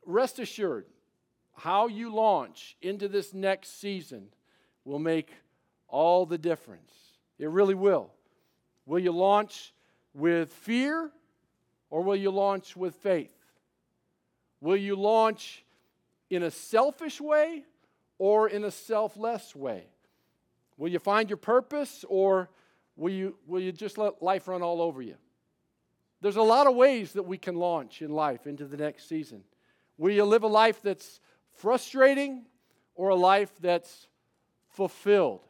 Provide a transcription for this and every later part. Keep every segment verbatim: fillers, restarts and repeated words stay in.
rest assured, how you launch into this next season will make all the difference. It really will. Will you launch with fear or will you launch with faith? Will you launch in a selfish way or in a selfless way? Will you find your purpose or will you, will you just let life run all over you? There's a lot of ways that we can launch in life into the next season. Will you live a life that's frustrating or a life that's fulfilled?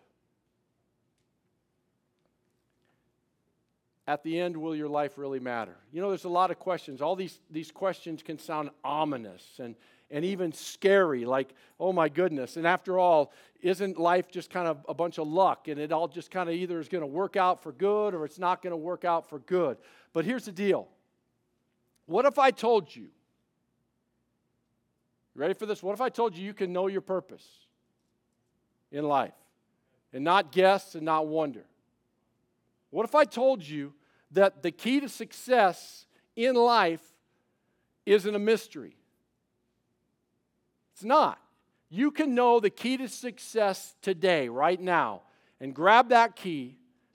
At the end, will your life really matter? You know, there's a lot of questions. All these, these questions can sound ominous and, and even scary, like, oh my goodness. And after all, isn't life just kind of a bunch of luck and it all just kind of either is going to work out for good or it's not going to work out for good? But here's the deal. What if I told you, you ready for this? What if I told you you can know your purpose in life and not guess and not wonder? What if I told you that the key to success in life isn't a mystery? It's not. You can know the key to success today, right now, and grab that key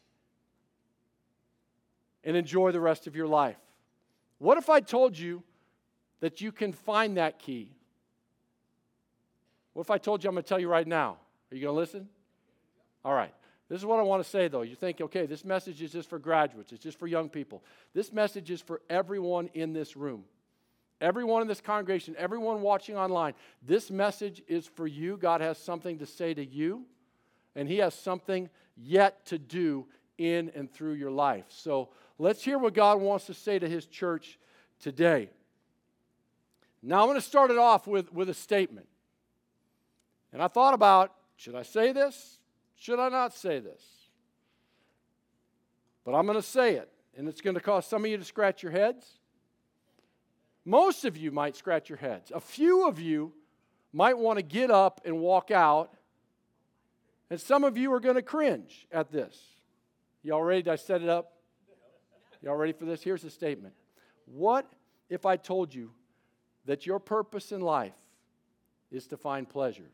and enjoy the rest of your life. What if I told you that you can find that key? What if I told you I'm going to tell you right now? Are you going to listen? All right. This is what I want to say, though. You think, okay, this message is just for graduates. It's just for young people. This message is for everyone in this room. Everyone in this congregation, everyone watching online. This message is for you. God has something to say to you, and He has something yet to do in and through your life. So let's hear what God wants to say to His church today. Now, I'm going to start it off with, with a statement. And I thought about, should I say this? Should I not say this? But I'm going to say it, and it's going to cause some of you to scratch your heads. Most of you might scratch your heads. A few of you might want to get up and walk out, and some of you are going to cringe at this. Y'all ready? Did I set it up? Y'all ready for this? Here's the statement. What if I told you that your purpose in life is to find pleasure?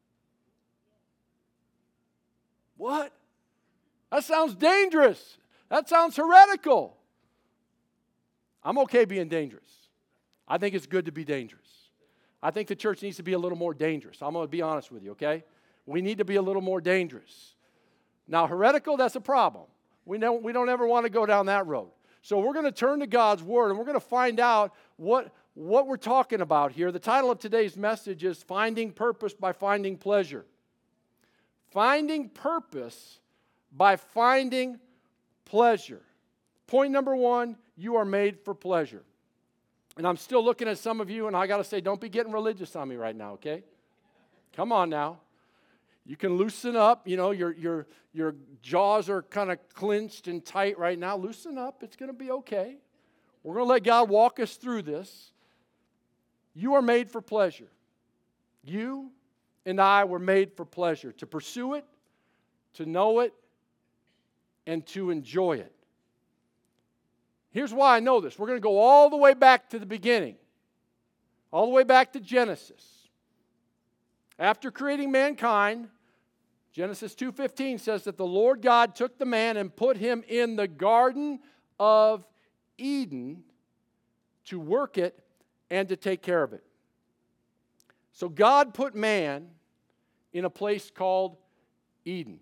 What? That sounds dangerous. That sounds heretical. I'm okay being dangerous. I think it's good to be dangerous. I think the church needs to be a little more dangerous. I'm going to be honest with you, okay? We need to be a little more dangerous. Now, heretical, that's a problem. We don't, we don't ever want to go down that road. So we're going to turn to God's Word, and we're going to find out what, what we're talking about here. The title of today's message is Finding Purpose by Finding Pleasure. Finding purpose by finding pleasure. Point number one, you are made for pleasure. And I'm still looking at some of you, and I got to say, don't be getting religious on me right now, okay? Come on now. You can loosen up. You know, your, your, your jaws are kind of clenched and tight right now. Loosen up. It's going to be okay. We're going to let God walk us through this. You are made for pleasure. You and I were made for pleasure, to pursue it, to know it, and to enjoy it. Here's why I know this. We're going to go all the way back to the beginning, all the way back to Genesis. After creating mankind, Genesis two fifteen says that the Lord God took the man and put him in the Garden of Eden to work it and to take care of it. So God put man in a place called Eden.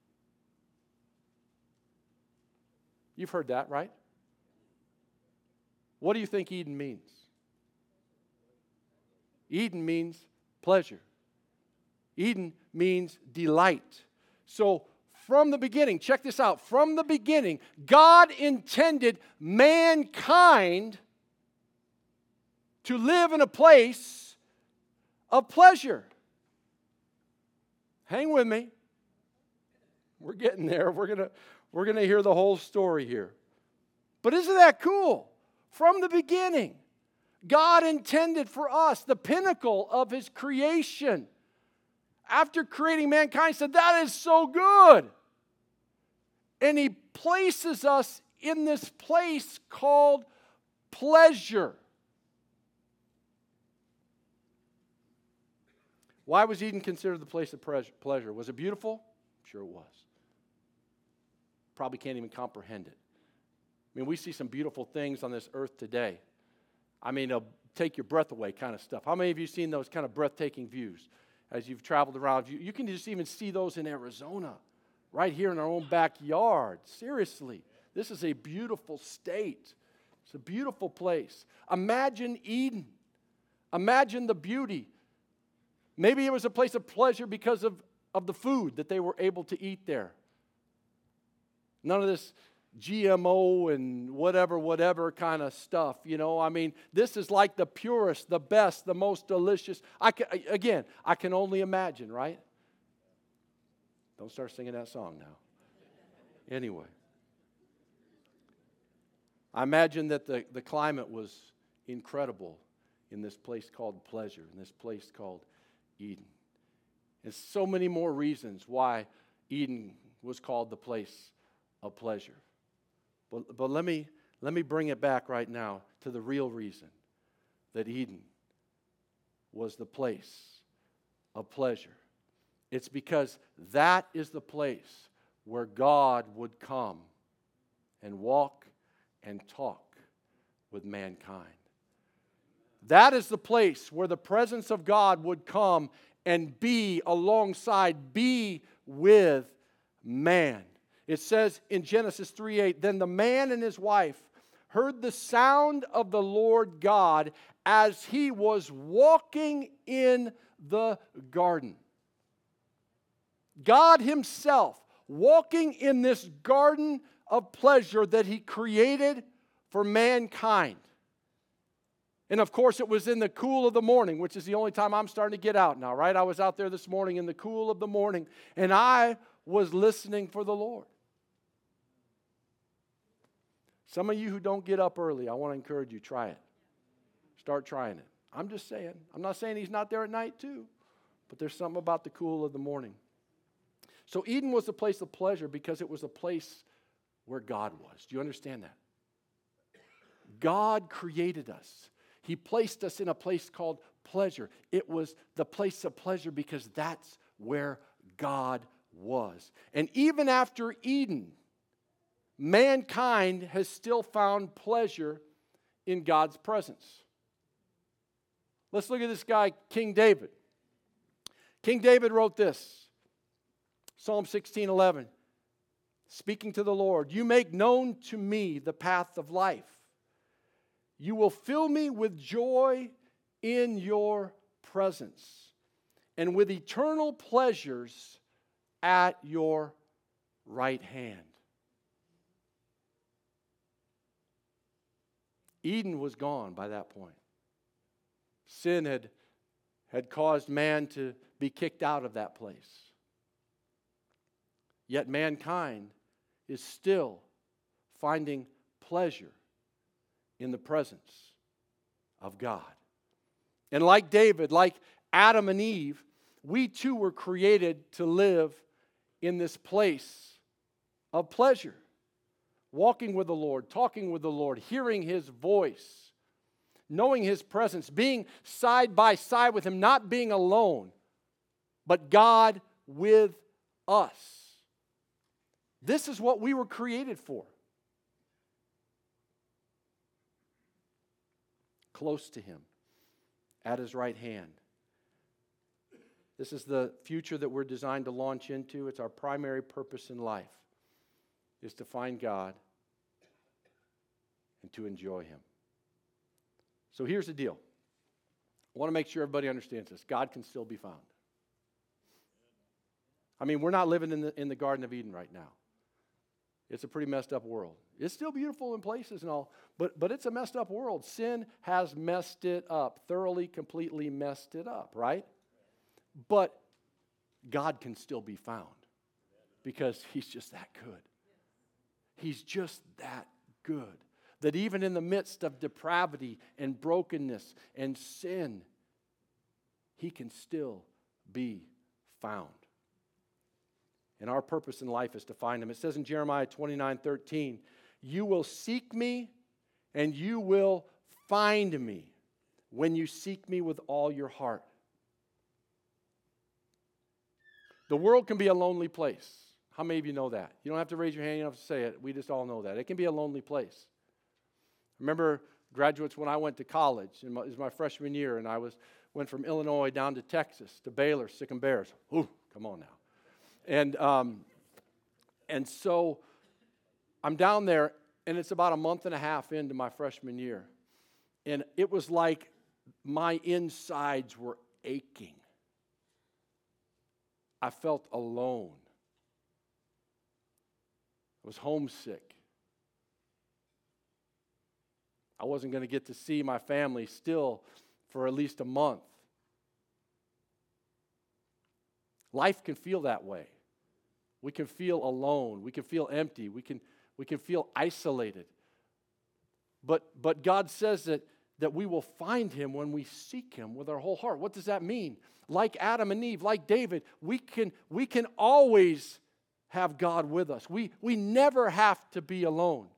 You've heard that, right? What do you think Eden means? Eden means pleasure. Eden means delight. So from the beginning, check this out. From the beginning, God intended mankind to live in a place of pleasure. Hang with me. We're getting there. We're going to we're going to hear the whole story here. But isn't that cool? From the beginning, God intended for us the pinnacle of His creation. After creating mankind, He said, that is so good. And He places us in this place called pleasure. Why was Eden considered the place of pleasure? Was it beautiful? Sure it was. Probably can't even comprehend it. I mean, we see some beautiful things on this earth today. I mean, it'll take your breath away kind of stuff. How many of you have seen those kind of breathtaking views as you've traveled around? You, you can just even see those in Arizona, right here in our own backyard. Seriously, this is a beautiful state. It's a beautiful place. Imagine Eden. Imagine the beauty. Maybe it was a place of pleasure because of, of the food that they were able to eat there. None of this G M O and whatever, whatever kind of stuff, you know. I mean, this is like the purest, the best, the most delicious. I can, again, I can only imagine, right? Don't start singing that song now. Anyway. I imagine that the, the climate was incredible in this place called pleasure, in this place called Eden. And so many more reasons why Eden was called the place of pleasure. But, but let me, let me bring it back right now to the real reason that Eden was the place of pleasure. It's because that is the place where God would come and walk and talk with mankind. That is the place where the presence of God would come and be alongside, be with man. It says in Genesis three eight, then the man and his wife heard the sound of the Lord God as he was walking in the garden. God himself walking in this garden of pleasure that he created for mankind. And of course, it was in the cool of the morning, which is the only time I'm starting to get out now, right? I was out there this morning in the cool of the morning, and I was listening for the Lord. Some of you who don't get up early, I want to encourage you, try it. Start trying it. I'm just saying. I'm not saying he's not there at night too, but there's something about the cool of the morning. So Eden was a place of pleasure because it was a place where God was. Do you understand that? God created us. He placed us in a place called pleasure. It was the place of pleasure because that's where God was. And even after Eden, mankind has still found pleasure in God's presence. Let's look at this guy, King David. King David wrote this, Psalm sixteen eleven, speaking to the Lord, you make known to me the path of life. You will fill me with joy in your presence and with eternal pleasures at your right hand. Eden was gone by that point. Sin had, had caused man to be kicked out of that place. Yet mankind is still finding pleasure in the presence of God. And like David, like Adam and Eve, we too were created to live in this place of pleasure. Walking with the Lord, talking with the Lord, hearing His voice, knowing His presence, being side by side with Him, not being alone, but God with us. This is what we were created for. Close to Him, at His right hand. This is the future that we're designed to launch into. It's our primary purpose in life, is to find God and to enjoy Him. So here's the deal. I want to make sure everybody understands this. God can still be found. I mean, we're not living in the, in the Garden of Eden right now. It's a pretty messed up world. It's still beautiful in places and all, but, but it's a messed up world. Sin has messed it up, thoroughly, completely messed it up, right? But God can still be found because He's just that good. He's just that good. That even in the midst of depravity and brokenness and sin, He can still be found. And our purpose in life is to find Him. It says in Jeremiah twenty-nine thirteen, you will seek me and you will find me when you seek me with all your heart. The world can be a lonely place. How many of you know that? You don't have to raise your hand, you don't have to say it. We just all know that. It can be a lonely place. Remember, graduates, when I went to college, it was my freshman year, and I was went from Illinois down to Texas, to Baylor, Sic 'em Bears. Ooh, come on now. And, um, and so I'm down there, and it's about a month and a half into my freshman year. And it was like my insides were aching. I felt alone. I was homesick. I wasn't going to get to see my family still for at least a month. Life can feel that way. We can feel alone. We can feel empty. We can, we can feel isolated. But, but God says that, that we will find Him when we seek Him with our whole heart. What does that mean? Like Adam and Eve, like David, we can, we can always have God with us. We, we never have to be alone.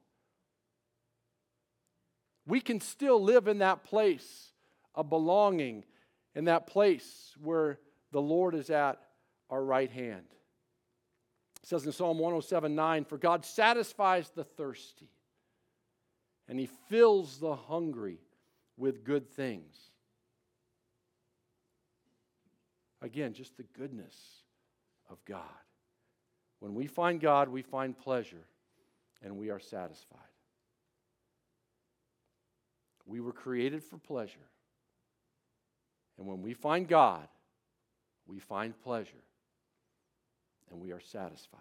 We can still live in that place of belonging, in that place where the Lord is at our right hand. It says in Psalm one oh seven nine, "For God satisfies the thirsty, and He fills the hungry with good things." Again, just the goodness of God. When we find God, we find pleasure, and we are satisfied. We were created for pleasure. And when we find God, we find pleasure, and we are satisfied.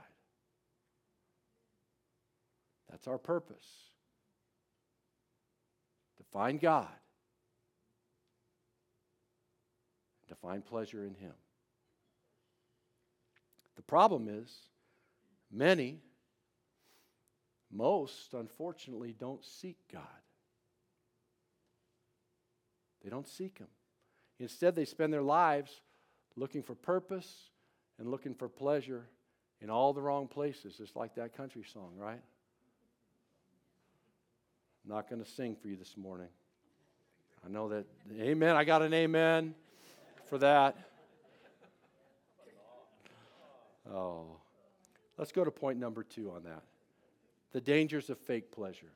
That's our purpose. To find God, to find pleasure in Him. The problem is, many, most, unfortunately, don't seek God. They don't seek Him. Instead, they spend their lives looking for purpose and looking for pleasure in all the wrong places, just like that country song, right? I'm not going to sing for you this morning. I know that, amen, I got an amen for that. Oh, let's go to point number two on that. The dangers of fake pleasure.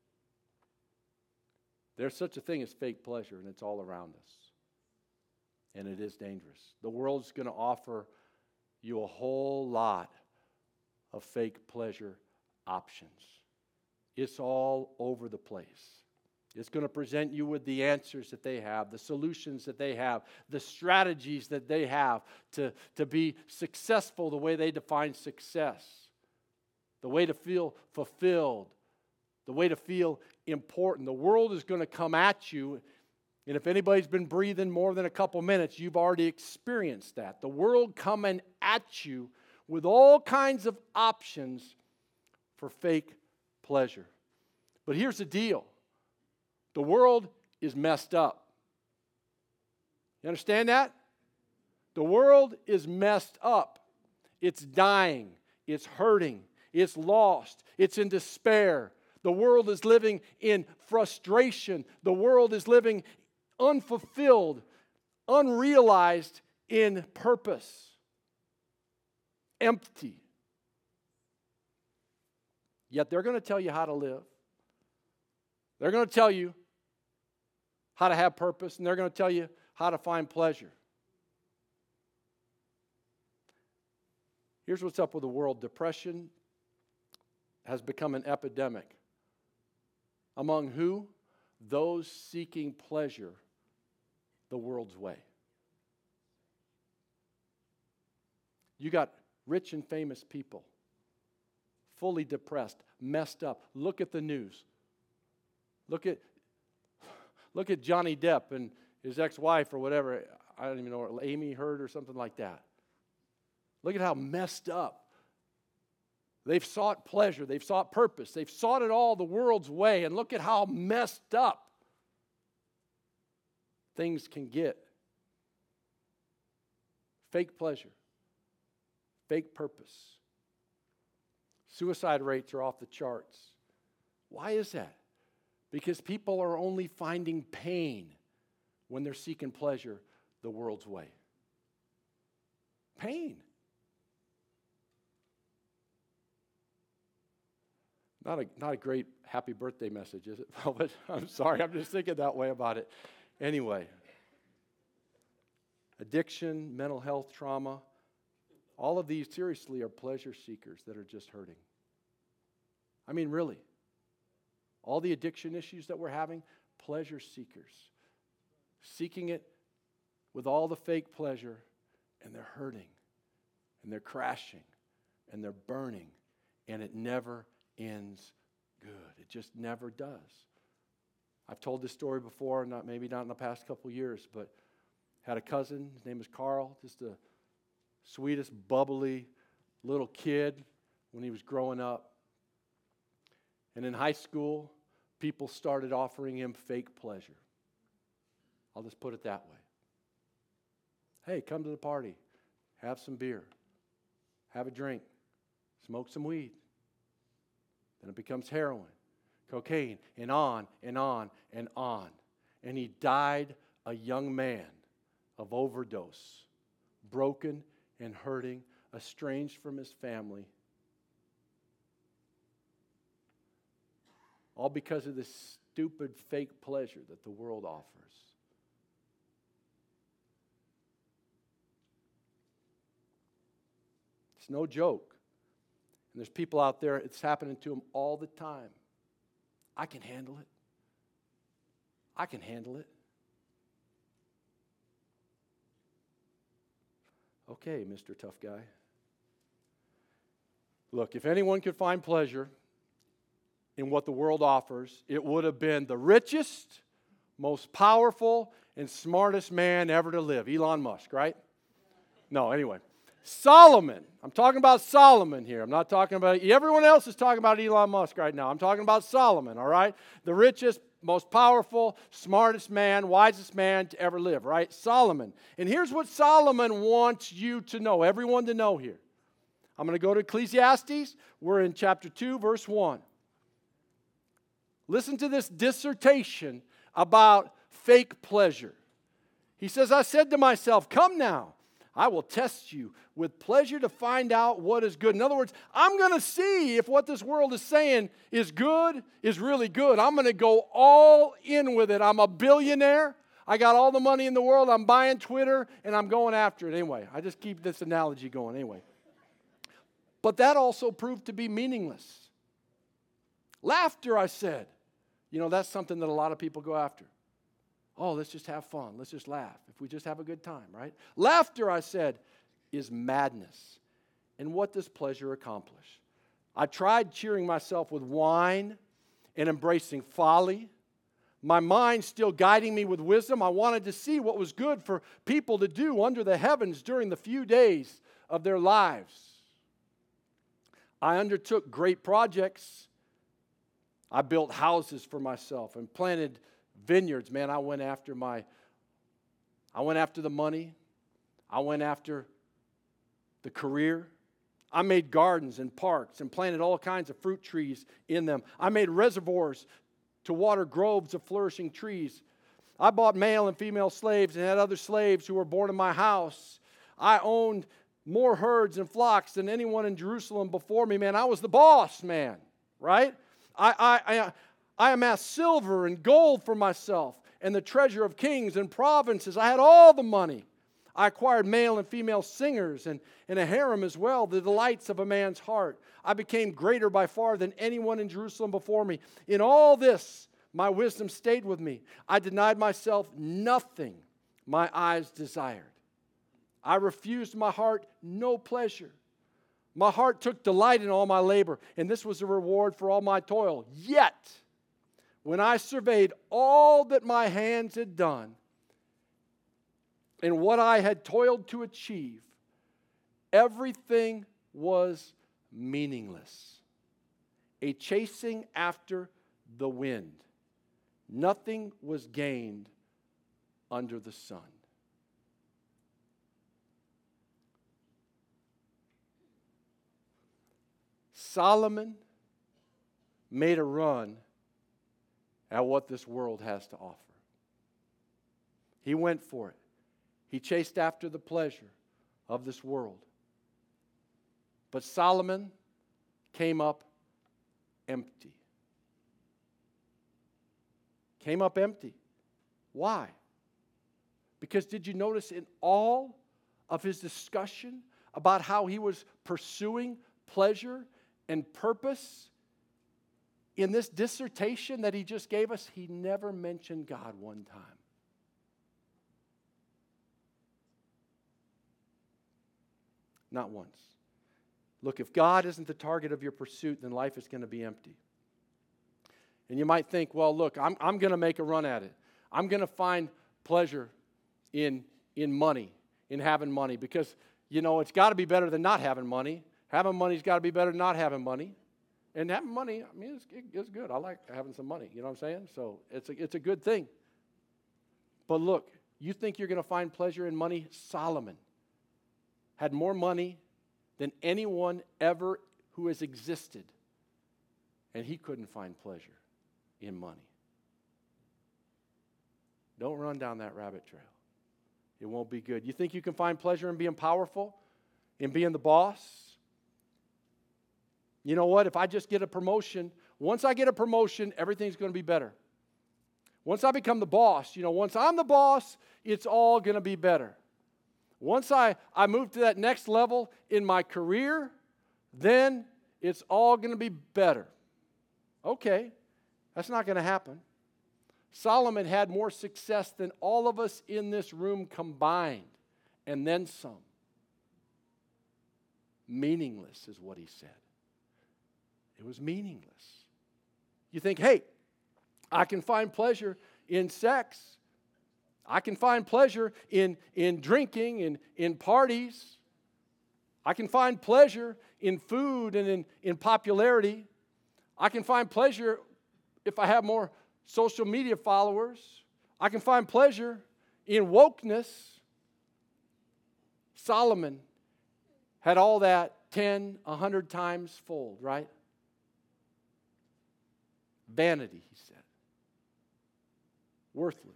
There's such a thing as fake pleasure, and it's all around us. And it is dangerous. The world's going to offer you a whole lot of fake pleasure options. It's all over the place. It's going to present you with the answers that they have, the solutions that they have, the strategies that they have to, to be successful the way they define success, the way to feel fulfilled, the way to feel important. The world is going to come at you, and if anybody's been breathing more than a couple minutes, you've already experienced that. The world coming at you with all kinds of options for fake pleasure. But here's the deal. The world is messed up. You understand that? The world is messed up. It's dying. It's hurting. It's lost. It's in despair. The world is living in frustration. The world is living unfulfilled, unrealized in purpose. Empty. Yet they're going to tell you how to live. They're going to tell you how to have purpose, and they're going to tell you how to find pleasure. Here's what's up with the world. Depression has become an epidemic. Among who? Those seeking pleasure the world's way. You got rich and famous people, fully depressed, messed up. Look at the news. Look at look at Johnny Depp and his ex-wife or whatever. I don't even know, Amy Heard or something like that. Look at how messed up. They've sought pleasure. They've sought purpose. They've sought it all the world's way. And look at how messed up things can get. Fake pleasure. Fake purpose. Suicide rates are off the charts. Why is that? Because people are only finding pain when they're seeking pleasure the world's way. Pain. Not a, not a great happy birthday message, is it? But I'm sorry, I'm just thinking that way about it. Anyway, addiction, mental health, trauma, all of these seriously are pleasure seekers that are just hurting. I mean, really. All the addiction issues that we're having, pleasure seekers. Seeking it with all the fake pleasure, and they're hurting, and they're crashing, and they're burning, and it never ends good. It just never does. I've told this story before, not maybe not in the past couple years, but had a cousin, his name is Carl, just the sweetest, bubbly little kid when he was growing up. And in high school, people started offering him fake pleasure. I'll just put it that way. Hey, come to the party. Have some beer. Have a drink. Smoke some weed. Then it becomes heroin, cocaine, and on and on and on. And he died a young man of overdose, broken and hurting, estranged from his family. All because of this stupid fake pleasure that the world offers. It's no joke. And there's people out there, it's happening to them all the time. I can handle it. I can handle it. Okay, Mister Tough Guy. Look, if anyone could find pleasure in what the world offers, it would have been the richest, most powerful, and smartest man ever to live, Elon Musk, right? No, anyway. Solomon. I'm talking about Solomon here. I'm not talking about, everyone else is talking about Elon Musk right now. I'm talking about Solomon, all right? The richest, most powerful, smartest man, wisest man to ever live, right? Solomon. And here's what Solomon wants you to know, everyone to know here. I'm going to go to Ecclesiastes. We're in chapter two, verse one. Listen to this dissertation about fake pleasure. He says, I said to myself, come now, I will test you with pleasure to find out what is good. In other words, I'm going to see if what this world is saying is good, is really good. I'm going to go all in with it. I'm a billionaire. I got all the money in the world. I'm buying Twitter, and I'm going after it. Anyway, I just keep this analogy going anyway. But that also proved to be meaningless. Laughter, I said. You know, that's something that a lot of people go after. Oh, let's just have fun. Let's just laugh. If we just have a good time, right? Laughter, I said, is madness. And what does pleasure accomplish? I tried cheering myself with wine and embracing folly. My mind still guiding me with wisdom. I wanted to see what was good for people to do under the heavens during the few days of their lives. I undertook great projects. I built houses for myself and planted vineyards. Man, I went after my, I went after the money. I went after the career. I made gardens and parks and planted all kinds of fruit trees in them. I made reservoirs to water groves of flourishing trees. I bought male and female slaves and had other slaves who were born in my house. I owned more herds and flocks than anyone in Jerusalem before me. Man, I was the boss, man, right? I, I, I, I amassed silver and gold for myself and the treasure of kings and provinces. I had all the money. I acquired male and female singers and, and a harem as well, the delights of a man's heart. I became greater by far than anyone in Jerusalem before me. In all this, my wisdom stayed with me. I denied myself nothing my eyes desired. I refused my heart no pleasure. My heart took delight in all my labor, and this was a reward for all my toil. Yet, when I surveyed all that my hands had done and what I had toiled to achieve, everything was meaningless. A chasing after the wind. Nothing was gained under the sun. Solomon made a run at what this world has to offer. He went for it. He chased after the pleasure of this world. But Solomon came up empty. Came up empty. Why? Because did you notice in all of his discussion about how he was pursuing pleasure and purpose, in this dissertation that he just gave us, he never mentioned God one time. Not once. Look, if God isn't the target of your pursuit, then life is going to be empty. And you might think, well, look, I'm, I'm going to make a run at it. I'm going to find pleasure in, in money, in having money, because, you know, it's got to be better than not having money. Having money's got to be better than not having money. And having money, I mean, it's, it's good. I like having some money, you know what I'm saying? So it's a, it's a good thing. But look, you think you're going to find pleasure in money? Solomon had more money than anyone ever who has existed. And he couldn't find pleasure in money. Don't run down that rabbit trail. It won't be good. You think you can find pleasure in being powerful, in being the boss? You know what? If I just get a promotion, once I get a promotion, everything's going to be better. Once I become the boss, you know, once I'm the boss, it's all going to be better. Once I, I move to that next level in my career, then it's all going to be better. Okay, that's not going to happen. Solomon had more success than all of us in this room combined, and then some. Meaningless is what he said. It was meaningless. You think, hey, I can find pleasure in sex. I can find pleasure in, in drinking and in parties. I can find pleasure in food and in, in popularity. I can find pleasure if I have more social media followers. I can find pleasure in wokeness. Solomon had all that ten, a hundred times fold, right? Vanity, he said. Worthless.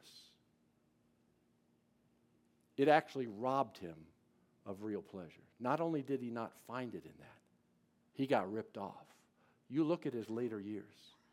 It actually robbed him of real pleasure. Not only did he not find it in that, he got ripped off. You look at his later years.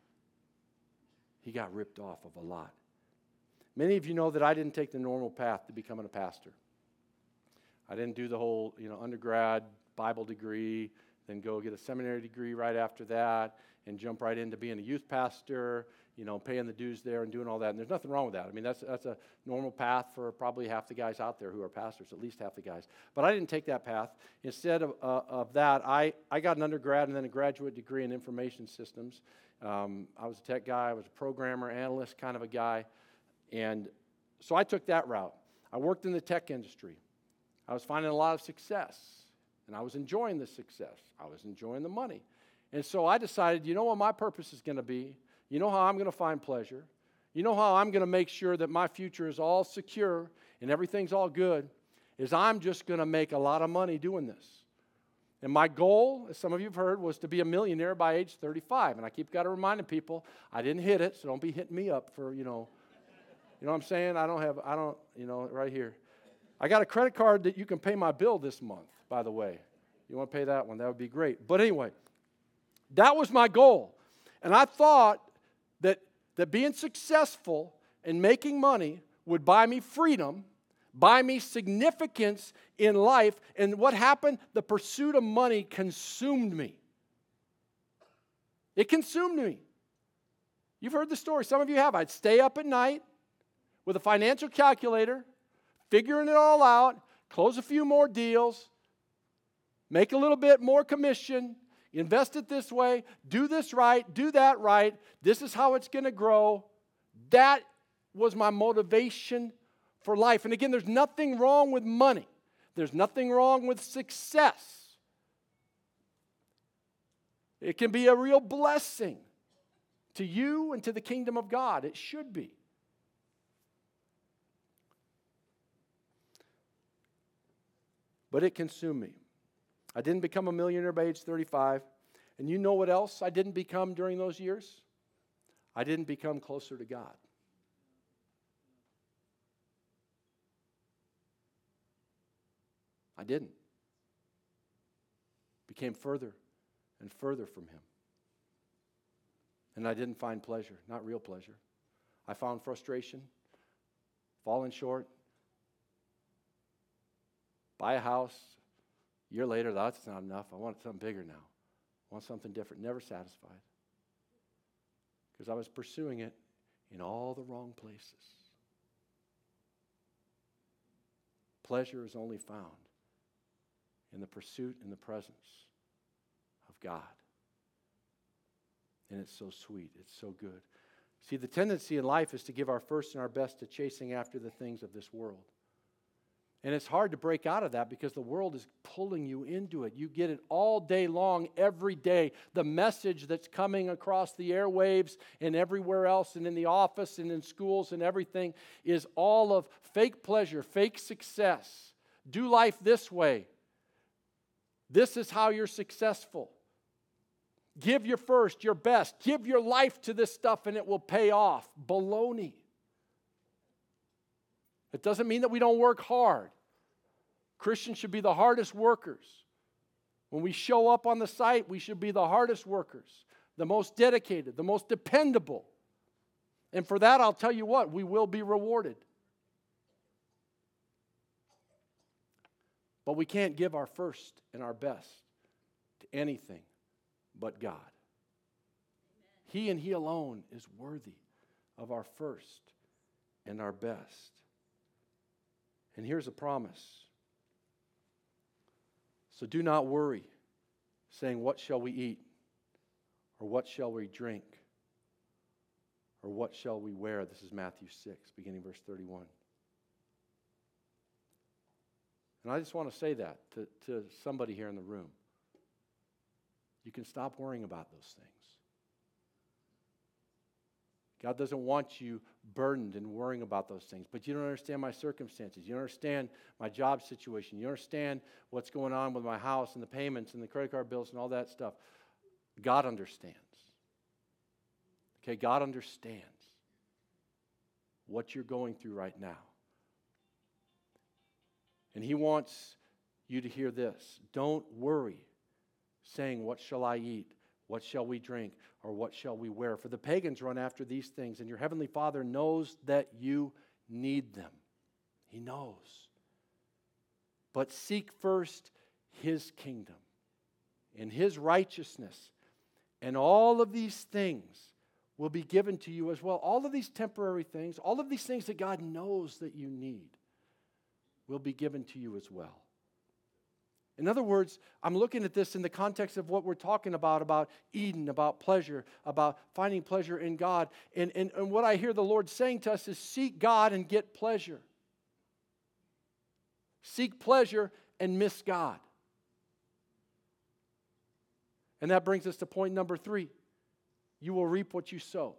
He got ripped off of a lot. Many of you know that I didn't take the normal path to becoming a pastor. I didn't do the whole, you know, undergrad Bible degree, then go get a seminary degree right after that, and jump right into being a youth pastor, you know, paying the dues there and doing all that. And there's nothing wrong with that. I mean, that's that's a normal path for probably half the guys out there who are pastors, at least half the guys. But I didn't take that path. Instead of, uh, of that, I, I got an undergrad and then a graduate degree in information systems. Um, I was a tech guy. I was a programmer, analyst kind of a guy. And so I took that route. I worked in the tech industry. I was finding a lot of success, and I was enjoying the success. I was enjoying the money. And so I decided, you know what my purpose is going to be? You know how I'm going to find pleasure? You know how I'm going to make sure that my future is all secure and everything's all good? Is I'm just going to make a lot of money doing this. And my goal, as some of you have heard, was to be a millionaire by age thirty-five. And I keep got to reminding people, I didn't hit it, so don't be hitting me up for, you know, you know what I'm saying? I don't have, I don't, you know, right here. I got a credit card that you can pay my bill this month, by the way. You want to pay that one? That would be great. But anyway, that was my goal. And I thought that, that being successful and making money would buy me freedom, buy me significance in life. And what happened? The pursuit of money consumed me. It consumed me. You've heard the story. Some of you have. I'd stay up at night with a financial calculator, figuring it all out, close a few more deals, make a little bit more commission, invest it this way, do this right, do that right. This is how it's going to grow. That was my motivation for life. And again, there's nothing wrong with money. There's nothing wrong with success. It can be a real blessing to you and to the kingdom of God. It should be. But it consumed me. I didn't become a millionaire by age thirty-five. And you know what else I didn't become during those years? I didn't become closer to God. I didn't. Became further and further from Him. And I didn't find pleasure, not real pleasure. I found frustration, falling short. Buy a house. A year later, that's not enough. I want something bigger now. I want something different. Never satisfied. Because I was pursuing it in all the wrong places. Pleasure is only found in the pursuit and the presence of God. And it's so sweet. It's so good. See, the tendency in life is to give our first and our best to chasing after the things of this world. And it's hard to break out of that because the world is pulling you into it. You get it all day long, every day. The message that's coming across the airwaves and everywhere else and in the office and in schools and everything is all of fake pleasure, fake success. Do life this way. This is how you're successful. Give your first, your best. Give your life to this stuff and it will pay off. Baloney. It doesn't mean that we don't work hard. Christians should be the hardest workers. When we show up on the site, we should be the hardest workers, the most dedicated, the most dependable. And for that, I'll tell you what, we will be rewarded. But we can't give our first and our best to anything but God. He and He alone is worthy of our first and our best. And here's a promise. So do not worry, saying, what shall we eat? Or what shall we drink? Or what shall we wear? This is Matthew six, beginning verse thirty-one. And I just want to say that to, to somebody here in the room. You can stop worrying about those things. God doesn't want you burdened and worrying about those things. But you don't understand my circumstances. You don't understand my job situation. You don't understand what's going on with my house and the payments and the credit card bills and all that stuff. God understands. Okay, God understands what you're going through right now. And He wants you to hear this. Don't worry, saying, what shall I eat? What shall we drink? Or what shall we wear? For the pagans run after these things, and your heavenly Father knows that you need them. He knows. But seek first His kingdom and His righteousness, and all of these things will be given to you as well. All of these temporary things, all of these things that God knows that you need will be given to you as well. In other words, I'm looking at this in the context of what we're talking about, about Eden, about pleasure, about finding pleasure in God. And, and, and what I hear the Lord saying to us is seek God and get pleasure. Seek pleasure and miss God. And that brings us to point number three. You will reap what you sow.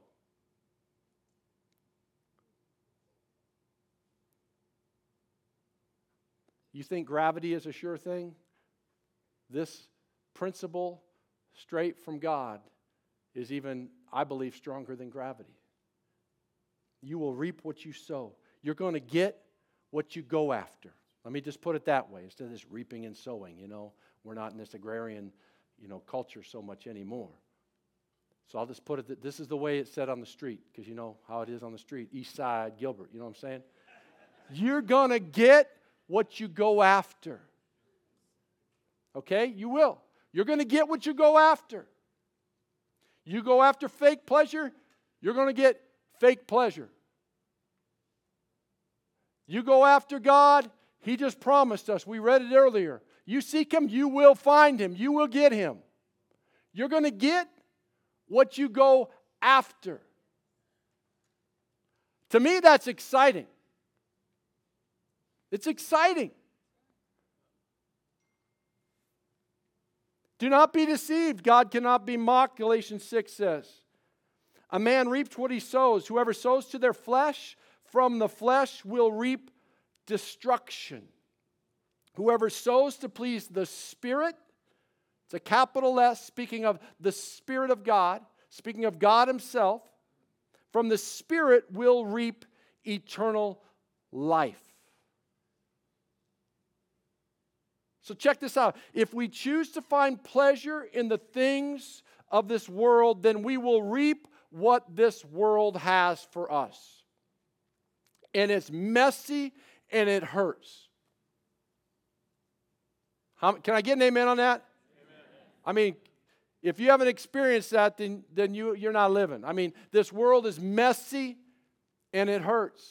You think gravity is a sure thing? This principle, straight from God, is even, I believe, stronger than gravity. You will reap what you sow. You're going to get what you go after. Let me just put it that way, instead of this reaping and sowing. You know, we're not in this agrarian, you know, culture so much anymore. So I'll just put it that this is the way it's said on the street, because you know how it is on the street, East Side, Gilbert, you know what I'm saying? You're going to get what you go after. Okay? You will. You're going to get what you go after. You go after fake pleasure, you're going to get fake pleasure. You go after God, He just promised us. We read it earlier. You seek Him, you will find Him. You will get Him. You're going to get what you go after. To me, that's exciting. It's exciting. Do not be deceived. God cannot be mocked, Galatians six says. A man reaps what he sows. Whoever sows to their flesh, from the flesh will reap destruction. Whoever sows to please the Spirit, it's a capital S, speaking of the Spirit of God, speaking of God Himself, from the Spirit will reap eternal life. So check this out. If we choose to find pleasure in the things of this world, then we will reap what this world has for us. And it's messy and it hurts. How, can I get an amen on that? Amen. I mean, if you haven't experienced that, then, then you, you're not living. I mean, this world is messy and it hurts.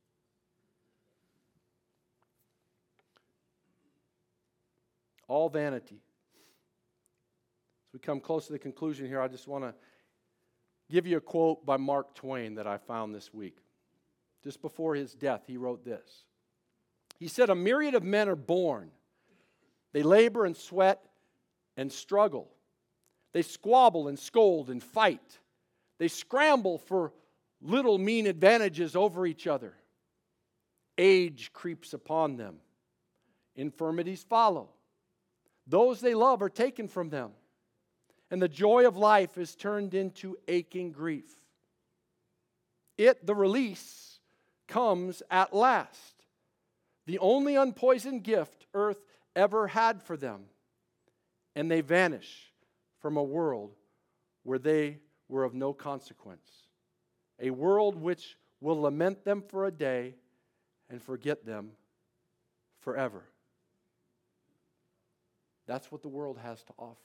All vanity. As we come close to the conclusion here, I just want to give you a quote by Mark Twain that I found this week. Just before his death, he wrote this. He said, "A myriad of men are born. They labor and sweat and struggle. They squabble and scold and fight. They scramble for little mean advantages over each other. Age creeps upon them. Infirmities follow. Those they love are taken from them. And the joy of life is turned into aching grief. It, the release, comes at last. The only unpoisoned gift earth ever had for them. And they vanish from a world where they were of no consequence. A world which will lament them for a day and forget them forever." That's what the world has to offer.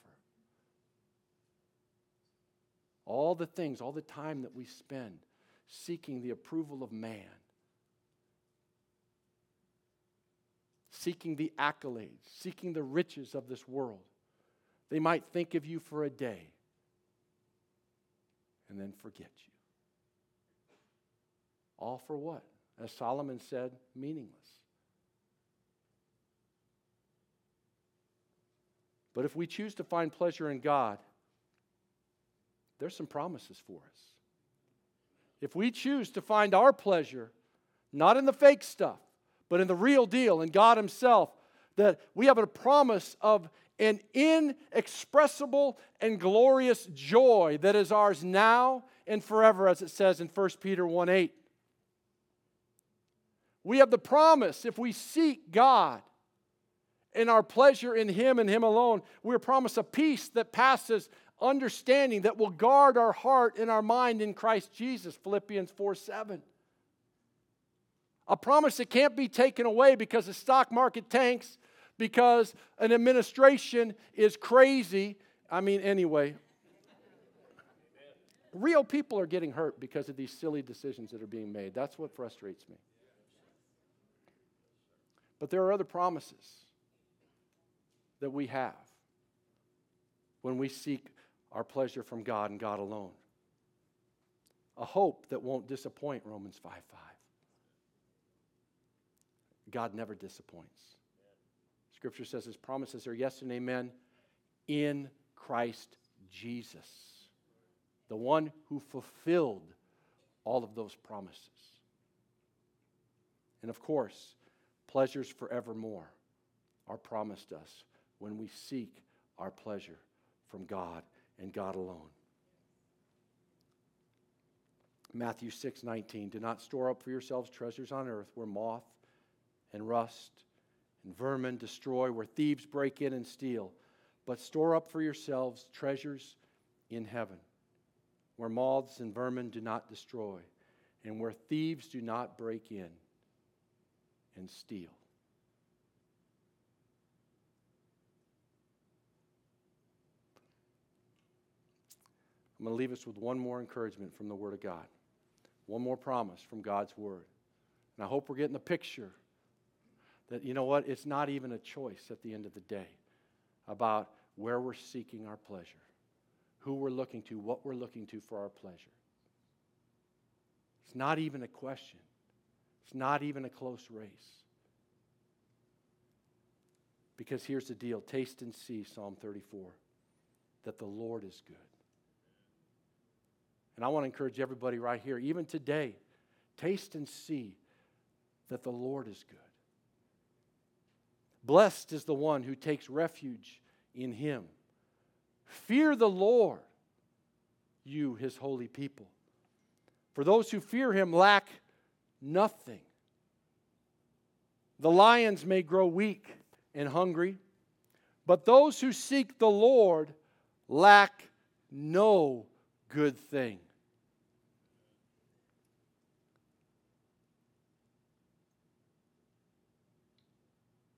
All the things, all the time that we spend seeking the approval of man, seeking the accolades, seeking the riches of this world. They might think of you for a day and then forget you. All for what? As Solomon said, meaningless. But if we choose to find pleasure in God, there's some promises for us. If we choose to find our pleasure, not in the fake stuff, but in the real deal, in God Himself, that we have a promise of an inexpressible and glorious joy that is ours now and forever, as it says in First Peter one eight. We have the promise, if we seek God and our pleasure in Him and Him alone, we're promised a peace that passes understanding, that will guard our heart and our mind in Christ Jesus, Philippians four seven. A promise that can't be taken away because the stock market tanks, because an administration is crazy. I mean, anyway. Real people are getting hurt because of these silly decisions that are being made. That's what frustrates me. But there are other promises that we have when we seek our pleasure from God and God alone. A hope that won't disappoint, Romans five five. God never disappoints. Scripture says His promises are yes and amen in Christ Jesus, the one who fulfilled all of those promises. And of course, pleasures forevermore are promised us when we seek our pleasure from God and God alone. Matthew six nineteen, "Do not store up for yourselves treasures on earth where moth and rust and vermin destroy, where thieves break in and steal, but store up for yourselves treasures in heaven, where moths and vermin do not destroy, and where thieves do not break in and steal." I'm going to leave us with one more encouragement from the Word of God. One more promise from God's Word. And I hope we're getting the picture that, you know what, it's not even a choice at the end of the day about where we're seeking our pleasure, who we're looking to, what we're looking to for our pleasure. It's not even a question. It's not even a close race. Because here's the deal. Taste and see, Psalm thirty-four, that the Lord is good. And I want to encourage everybody right here, even today, taste and see that the Lord is good. Blessed is the one who takes refuge in Him. Fear the Lord, you, His holy people. For those who fear Him lack nothing. The lions may grow weak and hungry, but those who seek the Lord lack no good thing.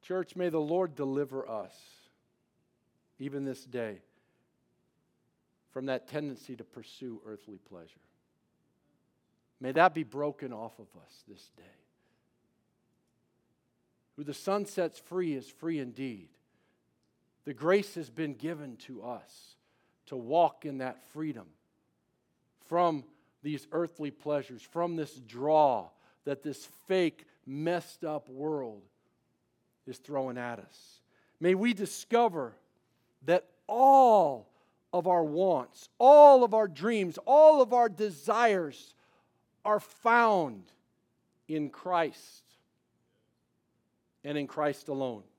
Church, may the Lord deliver us, even this day, from that tendency to pursue earthly pleasure. May that be broken off of us this day. Who the Son sets free is free indeed. The grace has been given to us to walk in that freedom from these earthly pleasures, from this draw that this fake, messed up world is throwing at us. May we discover that all of our wants, all of our dreams, all of our desires are found in Christ and in Christ alone.